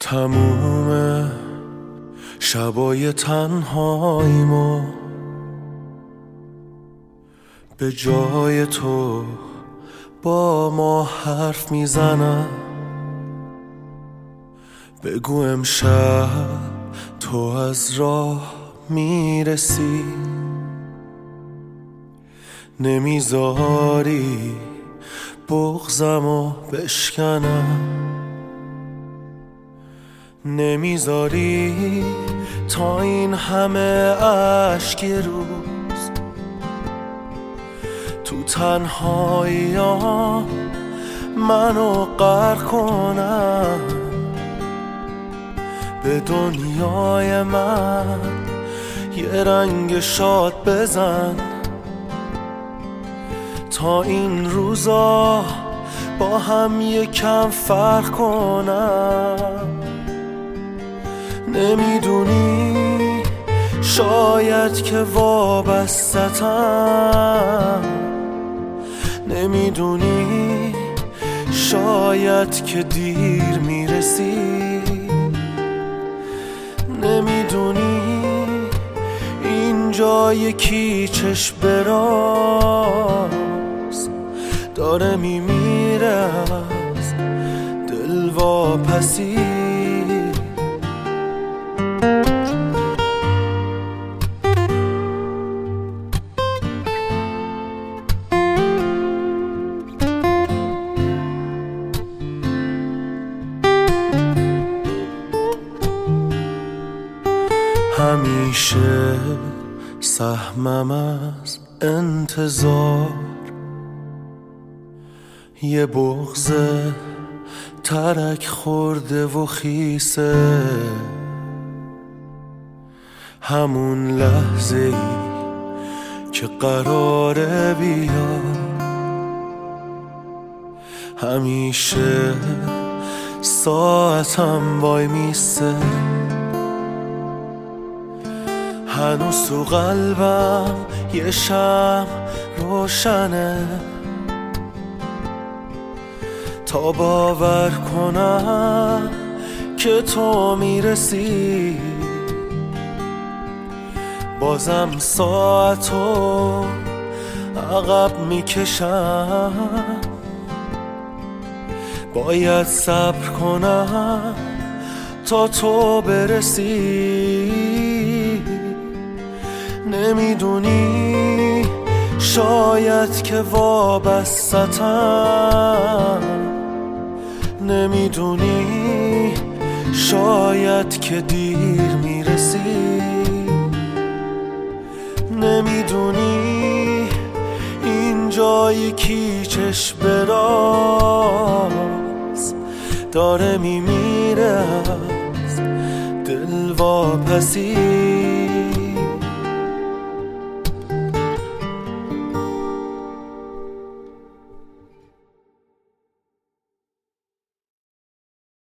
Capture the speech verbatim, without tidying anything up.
تموم شبای تنهاییمو به جای تو با ما حرف میزنم. بگو امشب تو از راه میرسی، نمیذاری بغضمو بشکنم، نمیذاری تا این همه اشک روز تو تنهاییام منو غرق کنم. به دنیای من یه رنگ شاد بزن تا این روزا با هم یکم فرق کنم. نمیدونی شاید که وابسته‌ام، نمیدونی شاید که دیر میرسی، نمیدونی اینجا یکی چشم براز داره میمیره از دل واپسی. همیشه سهمم از انتظار یه بغض ترک خورده و خیسه، همون لحظه ای که قراره بیا همیشه ساعتم وای میسه. هنوز تو قلبم یه شمع روشنه تا باور کنم که تو میرسی. بازم ساعتو عقب میکشم، باید صبر کنم تا تو برسی. نمیدونی شاید که وابسته‌ام، نمیدونی شاید که دیر میرسی، نمیدونی اینجا یکی چشم براز داره میمیره از دل واپسی.